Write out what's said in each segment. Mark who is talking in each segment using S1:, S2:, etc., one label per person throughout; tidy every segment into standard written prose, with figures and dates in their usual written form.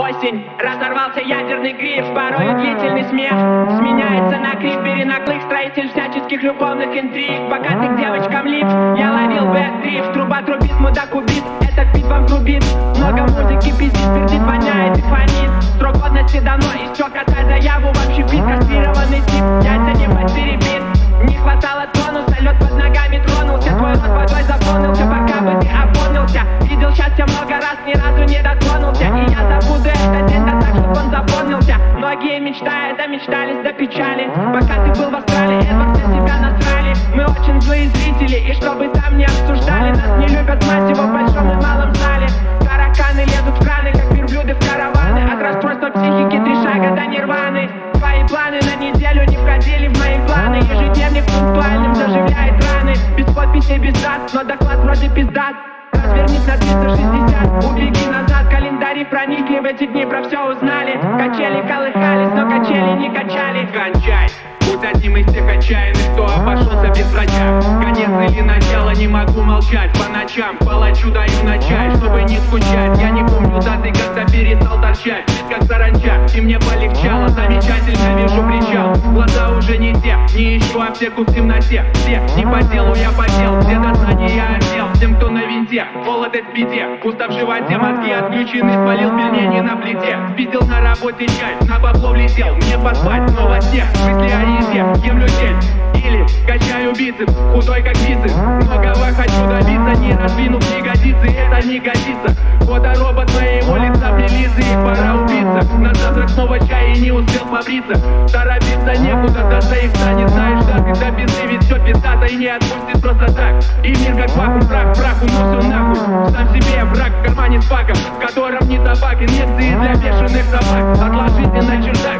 S1: Осень, разорвался ядерный гриф, порой длительный смех сменяется на крик, перенаклык, строитель всяческих любовных интриг. Богатых девочкам лифт, я ловил бэк-дрифт. Труба трубит, мудак убит, этот бит вам грубит. Много музыки пиздит, пердит, воняет и фонит. Срок годности давно истек, отдай заяву. Вообще бит, кастрированный тип, яйца не подтеребит. Не хватало тонуса, лед под ногами тронулся. Твой рот водой заполнился, пока бы ты опомнился. Видел счастье много раз, ни разу не дотронулся. И я забуду этот день, да так, чтоб он запомнился. Многие мечтают, да мечтались до печали. Пока ты был в Австралии, Эдвард на себя насрали. Мы очень злые зрители, и чтобы там не обсуждали. Нас не любят, мать его, в большом и малом зале. Тараканы лезут в краны, как верблюды в караваны. От расстройства психики 3 шага до нирваны. Твои планы на неделю не входили в мои планы. Ежедневник пунктуальным заживляет раны. Без подписи, без дат, но доклад вроде пиздат. Развернись на 360, убеги назад. Календари проникли, в эти дни про все узнали. Качели колыхались, но качели не качали. Кончай, будь одним из тех отчаянных, кто обошелся без врача. Конец или начало, не могу молчать. По ночам палачу даю на чай, чтобы не скучать. Я не помню даты, когда перестал торчать. Как саранча, и мне полегчало. Замечательно вижу причал. Глаза уже не те, не ищу аптеку в темноте. Все, не по делу, я потел. Все до знания я отдел. Всем, кто на винте, холодец в беде. Пусто в животе, мозги отключены. Спалил пельмени на плите. Спиздил на работе чай, на бабло влетел. Мне поспать, снова снег. Мысли о еде, ем людей. Или качаю бицепс, худой как бицепс. Многого хочу добиться, не раздвинув ягодицы. Это не годится. Фоторобот моего лица прилизы, и пора убиться. На завтрак снова чай и не успел побриться. Торопиться некуда, до заикта. Не знаешь, да ты до пизды, ведь все пиздато и не отпустит просто так. И мир как вакуум, прах, праху, ну все нахуй. Сам себе враг в кармане с паком, в котором не табак, инъекции для бешеных собак. Отложите на чердак.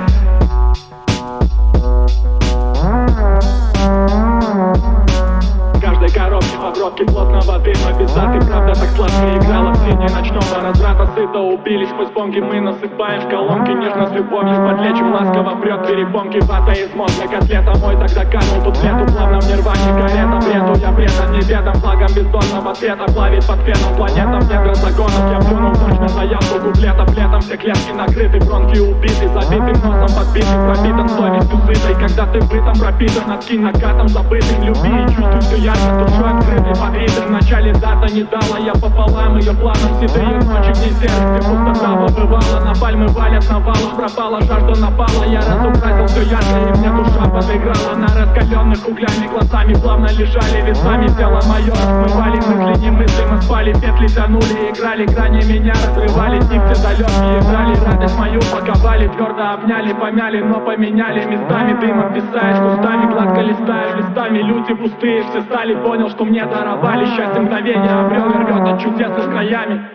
S1: Каждой коробке обродки плотного дыма. Без даты, правда, так сладко играла в тени ночного разврата. Сыто убились мы с бомги, мы насыпаем в колонки. Нежно с любовью подлечим, ласково прет перепонки. Вата из мозга, котлета мой тогда канул тут лету. Плавно в нирване карета, бреду я предан неведом. Флагом бездонного цвета плавит под феном планетам. Недра законов я плюнул точно заявку куплетов. Летом все клетки накрыты, бронки убиты. Забитым носом подбитый, пропитан совестью сытой. Когда ты бытом пропитан, откинь накатом забытым. Люби и чувствуй все ярко, душой открытой под ритм. В начале дата не дала я пополам ее планам. Седые ночи в ней серости пустота побывала. На пальмы валят навалом, пропала жажда напала. Я разукрасил все ярко и мне душа подыграла. На раскаленных углями глазами плавно лежали весами. Тело мое смывали мысли немыслимо, спали. Петли тянули, играли, грани меня разрывали. Типцы далекие играли, радость мою паковали. Твердо обняли, помяли, но поменяли местами. Дымом писаешь кустами, гладко листаю листами. Люди пустые все стали, понял, что мне даровали. Счастье мгновения обрел и рвет от чудес с краями.